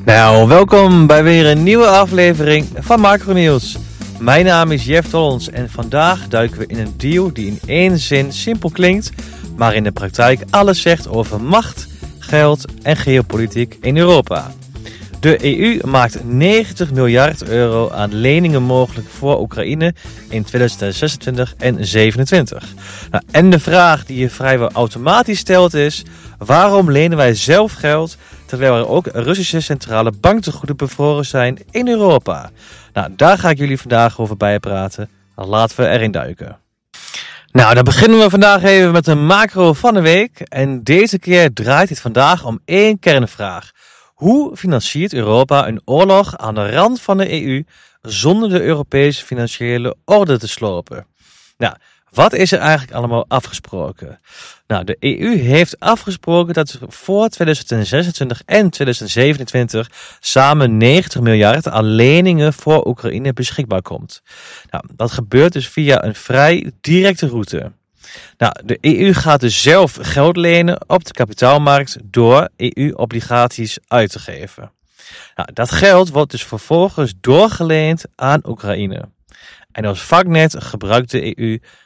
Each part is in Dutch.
Nou, welkom bij weer een nieuwe aflevering van Macronieuws. Mijn naam is Jeff Tollens en vandaag duiken we in een deal die in één zin simpel klinkt, maar in de praktijk alles zegt over macht, geld en geopolitiek in Europa. De EU maakt 90 miljard euro aan leningen mogelijk voor Oekraïne in 2026 en 2027. En de vraag die je vrijwel automatisch stelt is: waarom lenen wij zelf geld terwijl er ook Russische centrale banktegoeden bevroren zijn in Europa? Nou, daar ga ik jullie vandaag over bijpraten. Laten we erin duiken. Nou, dan beginnen we vandaag even met een macro van de week. En deze keer draait het vandaag om één kernvraag. Hoe financiert Europa een oorlog aan de rand van de EU zonder de Europese financiële orde te slopen? Nou, wat is er eigenlijk allemaal afgesproken? Nou, de EU heeft afgesproken dat er voor 2026 en 2027 samen 90 miljard aan leningen voor Oekraïne beschikbaar komt. Nou, dat gebeurt dus via een vrij directe route. Nou, de EU gaat dus zelf geld lenen op de kapitaalmarkt door EU-obligaties uit te geven. Nou, dat geld wordt dus vervolgens doorgeleend aan Oekraïne. En als vangnet gebruikt de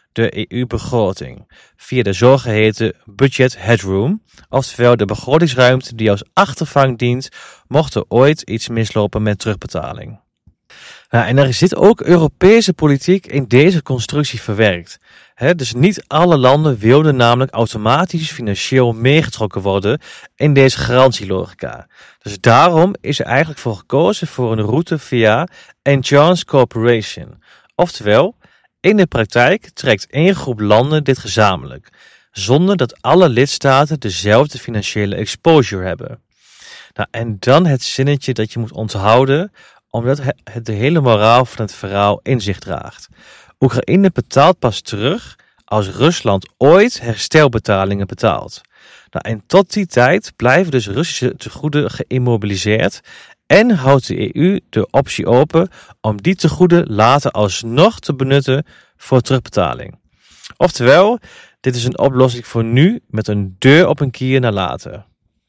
EU-begroting via de zogeheten budget headroom, oftewel de begrotingsruimte die als achtervang dient mocht er ooit iets mislopen met terugbetaling. Nou, en er zit ook Europese politiek in deze constructie verwerkt. Dus niet alle landen wilden namelijk automatisch financieel meegetrokken worden in deze garantielogica. Dus daarom is er eigenlijk voor gekozen voor een route via Enhanced Cooperation. Oftewel, in de praktijk trekt één groep landen dit gezamenlijk, zonder dat alle lidstaten dezelfde financiële exposure hebben. Nou, en dan het zinnetje dat je moet onthouden, omdat het de hele moraal van het verhaal in zich draagt. Oekraïne betaalt pas terug als Rusland ooit herstelbetalingen betaalt. Nou, en tot die tijd blijven dus Russische tegoeden geïmmobiliseerd en houdt de EU de optie open om die tegoeden later alsnog te benutten voor terugbetaling. Oftewel, dit is een oplossing voor nu met een deur op een kier naar later.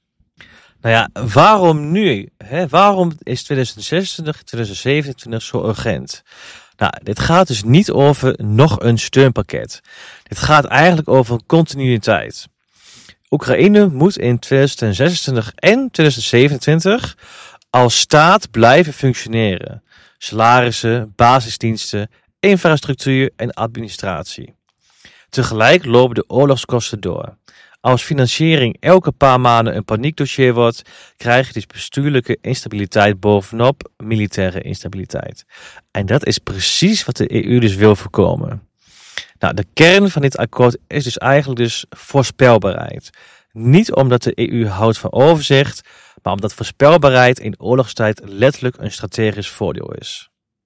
Nou ja, waarom nu? Waarom is 2026, 2027 zo urgent? Nou, dit gaat dus niet over nog een steunpakket. Dit gaat eigenlijk over continuïteit. Oekraïne moet in 2026 en 2027 als staat blijven functioneren. Salarissen, basisdiensten, infrastructuur en administratie. Tegelijk lopen de oorlogskosten door. Als financiering elke paar maanden een paniekdossier wordt, krijg je dus bestuurlijke instabiliteit bovenop militaire instabiliteit. En dat is precies wat de EU dus wil voorkomen. Nou, de kern van dit akkoord is dus eigenlijk dus voorspelbaarheid. Niet omdat de EU houdt van overzicht, maar omdat voorspelbaarheid in oorlogstijd letterlijk een strategisch voordeel is.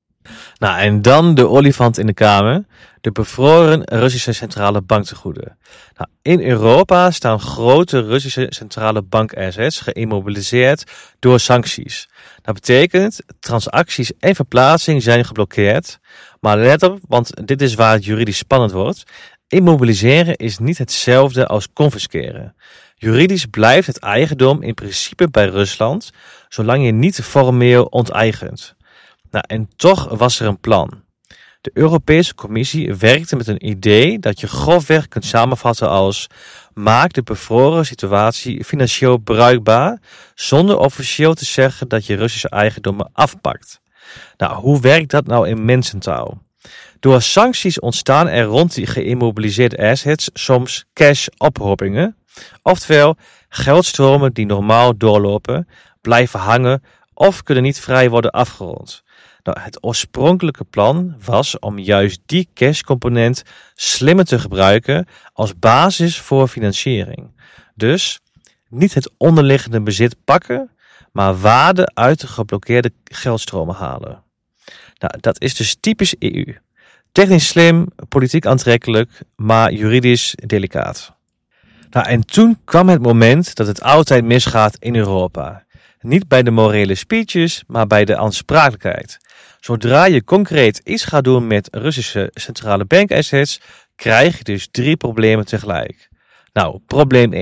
Nou, en dan de olifant in de kamer, de bevroren Russische centrale banktegoeden. Nou, in Europa staan grote Russische centrale bankassets geïmmobiliseerd door sancties. Dat betekent, transacties en verplaatsing zijn geblokkeerd. Maar let op, want dit is waar het juridisch spannend wordt. Immobiliseren is niet hetzelfde als confisceren. Juridisch blijft het eigendom in principe bij Rusland, zolang je niet formeel onteigent. Nou, en toch was er een plan. De Europese Commissie werkte met een idee dat je grofweg kunt samenvatten als: maak de bevroren situatie financieel bruikbaar, zonder officieel te zeggen dat je Russische eigendommen afpakt. Nou, hoe werkt dat nou in mensentaal? Door sancties ontstaan er rond die geïmmobiliseerde assets soms cash-ophopingen, oftewel geldstromen die normaal doorlopen, blijven hangen of kunnen niet vrij worden afgerond. Nou, het oorspronkelijke plan was om juist die cashcomponent slimmer te gebruiken als basis voor financiering. Dus niet het onderliggende bezit pakken, maar waarde uit de geblokkeerde geldstromen halen. Nou, dat is dus typisch EU. Technisch slim, politiek aantrekkelijk, maar juridisch delicaat. Nou, en toen kwam het moment dat het altijd misgaat in Europa. Niet bij de morele speeches, maar bij de aansprakelijkheid. Zodra je concreet iets gaat doen met Russische centrale bankassets, krijg je dus 3 problemen tegelijk. Nou, probleem 1.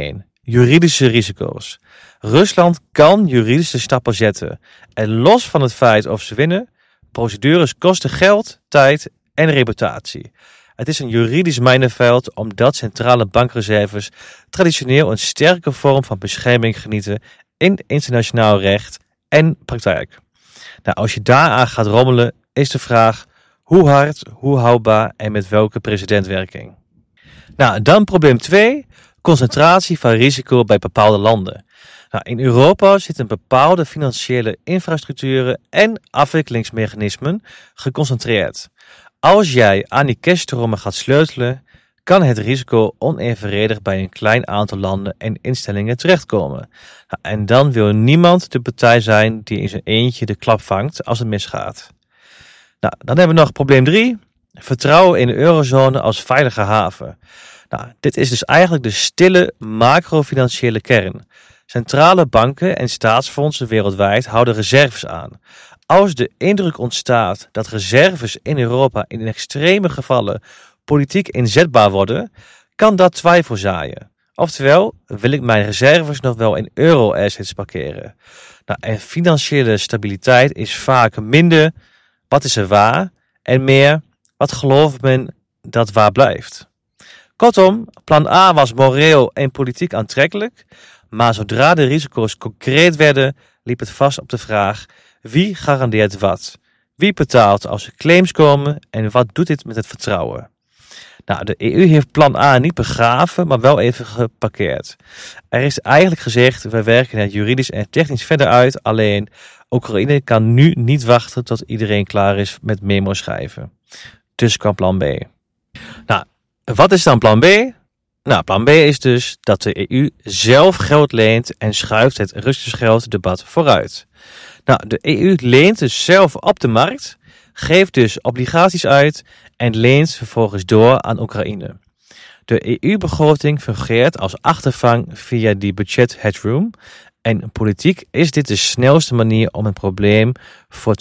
juridische risico's. Rusland kan juridische stappen zetten. En los van het feit of ze winnen, procedures kosten geld, tijd en reputatie. Het is een juridisch mijnenveld omdat centrale bankreserves traditioneel een sterke vorm van bescherming genieten in internationaal recht en praktijk. Nou, als je daaraan gaat rommelen, is de vraag hoe hard, hoe houdbaar en met welke precedentwerking. Nou, dan probleem 2, concentratie van risico bij bepaalde landen. Nou, in Europa zitten bepaalde financiële infrastructuren en afwikkelingsmechanismen geconcentreerd. Als jij aan die cashstromen gaat sleutelen, kan het risico onevenredig bij een klein aantal landen en instellingen terechtkomen. Nou, en dan wil niemand de partij zijn die in zijn eentje de klap vangt als het misgaat. Nou, dan hebben we nog probleem 3, vertrouwen in de eurozone als veilige haven. Nou, dit is dus eigenlijk de stille macrofinanciële kern. Centrale banken en staatsfondsen wereldwijd houden reserves aan. Als de indruk ontstaat dat reserves in Europa in extreme gevallen politiek inzetbaar worden, kan dat twijfel zaaien. Oftewel, wil ik mijn reserves nog wel in euro-assets parkeren? Nou, en financiële stabiliteit is vaak minder wat is er waar en meer wat gelooft men dat waar blijft. Kortom, plan A was moreel en politiek aantrekkelijk, maar zodra de risico's concreet werden, liep het vast op de vraag: wie garandeert wat? Wie betaalt als er claims komen en wat doet dit met het vertrouwen? Nou, de EU heeft plan A niet begraven, maar wel even geparkeerd. Er is eigenlijk gezegd, we werken het juridisch en technisch verder uit, alleen Oekraïne kan nu niet wachten tot iedereen klaar is met memo schrijven. Dus kwam plan B. Nou, wat is dan plan B? Nou, plan B is dus dat de EU zelf geld leent en schuift het Russisch gelddebat vooruit. Nou, de EU leent dus zelf op de markt, geeft dus obligaties uit en leent vervolgens door aan Oekraïne. De EU-begroting fungeert als achtervang via die budget headroom. En politiek is dit de snelste manier om een probleem voor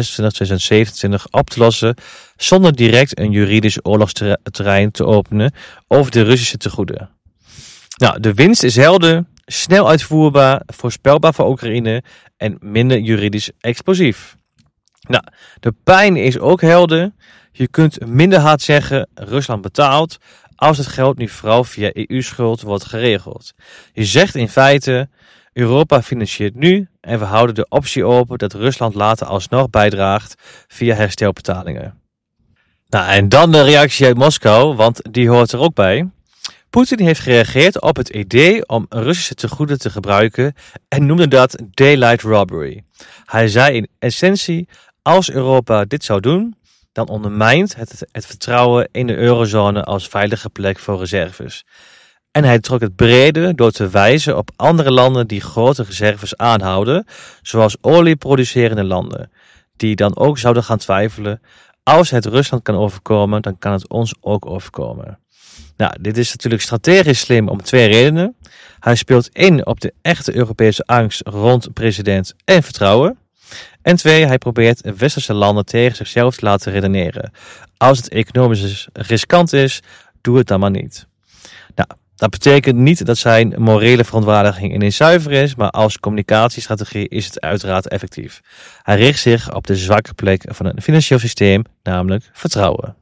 2026-2027 op te lossen, zonder direct een juridisch oorlogsterrein te openen over de Russische tegoeden. Nou, de winst is helder, snel uitvoerbaar, voorspelbaar voor Oekraïne en minder juridisch explosief. Nou, de pijn is ook helder. Je kunt minder hard zeggen, Rusland betaalt, als het geld nu vooral via EU-schuld wordt geregeld. Je zegt in feite, Europa financiert nu en we houden de optie open dat Rusland later alsnog bijdraagt via herstelbetalingen. Nou, en dan de reactie uit Moskou, want die hoort er ook bij. Poetin heeft gereageerd op het idee om Russische tegoeden te gebruiken en noemde dat daylight robbery. Hij zei in essentie, als Europa dit zou doen, dan ondermijnt het vertrouwen in de eurozone als veilige plek voor reserves. En hij trok het breder door te wijzen op andere landen die grote reserves aanhouden, zoals olieproducerende landen, die dan ook zouden gaan twijfelen, als het Rusland kan overkomen, dan kan het ons ook overkomen. Nou, dit is natuurlijk strategisch slim om 2 redenen. Hij speelt in op de echte Europese angst rond president en vertrouwen. En 2, hij probeert westerse landen tegen zichzelf te laten redeneren. Als het economisch riskant is, doe het dan maar niet. Nou, dat betekent niet dat zijn morele verontwaardiging ineens zuiver is, maar als communicatiestrategie is het uiteraard effectief. Hij richt zich op de zwakke plek van een financieel systeem, namelijk vertrouwen.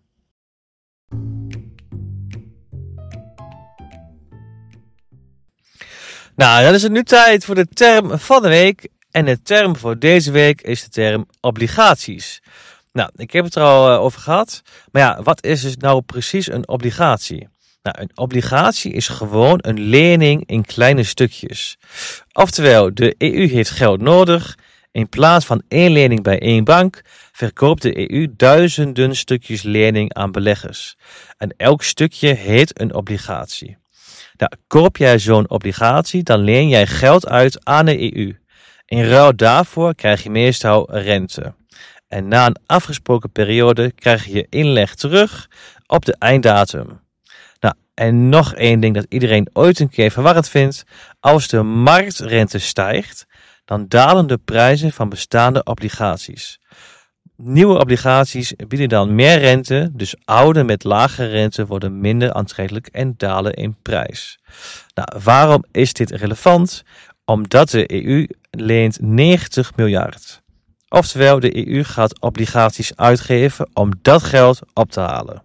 Nou, dan is het nu tijd voor de term van de week. En de term voor deze week is de term obligaties. Nou, ik heb het er al over gehad. Maar ja, wat is dus nou precies een obligatie? Nou, een obligatie is gewoon een lening in kleine stukjes. Oftewel, de EU heeft geld nodig. In plaats van 1 lening bij 1 bank, verkoopt de EU duizenden stukjes lening aan beleggers. En elk stukje heet een obligatie. Nou, koop jij zo'n obligatie, dan leen jij geld uit aan de EU. In ruil daarvoor krijg je meestal rente. En na een afgesproken periode krijg je je inleg terug op de einddatum. Nou, en nog één ding dat iedereen ooit een keer verwarrend vindt. Als de marktrente stijgt, dan dalen de prijzen van bestaande obligaties. Nieuwe obligaties bieden dan meer rente, dus oude met lage rente worden minder aantrekkelijk en dalen in prijs. Nou, waarom is dit relevant? Omdat de EU leent 90 miljard. Oftewel, de EU gaat obligaties uitgeven om dat geld op te halen.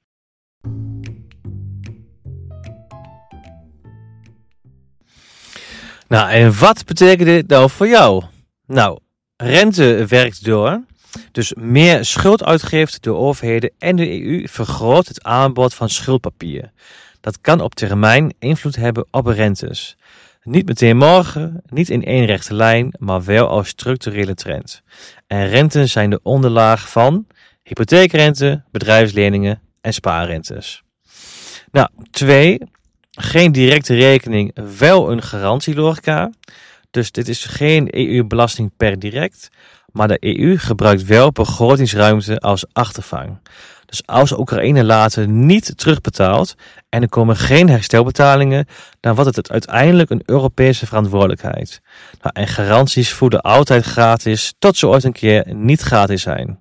Nou, en wat betekent dit nou voor jou? Nou, rente werkt door. Dus meer schulduitgifte door overheden en de EU vergroot het aanbod van schuldpapier. Dat kan op termijn invloed hebben op rentes. Niet meteen morgen, niet in één rechte lijn, maar wel als structurele trend. En renten zijn de onderlaag van hypotheekrente, bedrijfsleningen en spaarrentes. Nou, 2. Geen directe rekening, wel een garantielogica. Dus dit is geen EU-belasting per direct, maar de EU gebruikt wel begrotingsruimte als achtervang. Dus als Oekraïne later niet terugbetaalt en er komen geen herstelbetalingen, dan wordt het uiteindelijk een Europese verantwoordelijkheid. Nou, en garanties voeden altijd gratis, tot ze ooit een keer niet gratis zijn.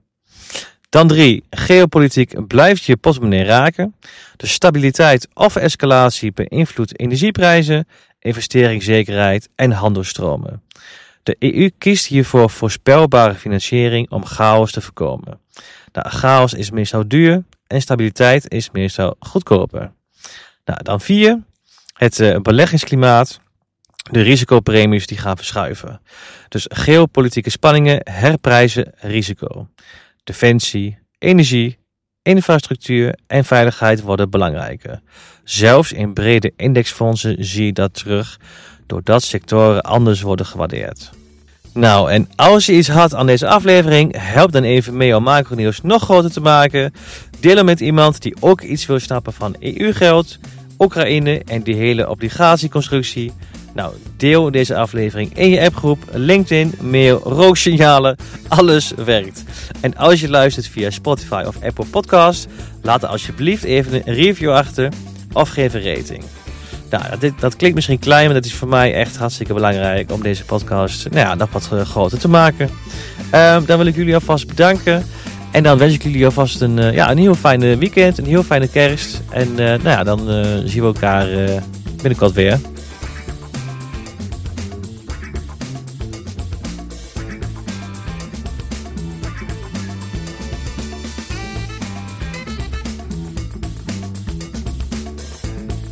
Dan 3. Geopolitiek blijft je portemonnee raken. De stabiliteit of escalatie beïnvloedt energieprijzen, investeringszekerheid en handelsstromen. De EU kiest hiervoor voorspelbare financiering om chaos te voorkomen. Nou, chaos is meestal duur en stabiliteit is meestal goedkoper. Nou, dan 4. Het beleggingsklimaat. De risicopremies die gaan verschuiven. Dus geopolitieke spanningen herprijzen risico. Defensie, energie, infrastructuur en veiligheid worden belangrijker. Zelfs in brede indexfondsen zie je dat terug, doordat sectoren anders worden gewaardeerd. Nou, en als je iets had aan deze aflevering, help dan even mee om macronieuws nog groter te maken. Deel hem met iemand die ook iets wil snappen van EU-geld, Oekraïne en die hele obligatieconstructie. Nou, deel deze aflevering in je appgroep, LinkedIn, mail, rooksignalen, alles werkt. En als je luistert via Spotify of Apple Podcast, laat er alsjeblieft even een review achter of geef een rating. Nou, dat klinkt misschien klein, maar dat is voor mij echt hartstikke belangrijk om deze podcast nog wat groter te maken. Dan wil ik jullie alvast bedanken. En dan wens ik jullie alvast een heel fijne weekend, een heel fijne kerst. En dan zien we elkaar binnenkort weer.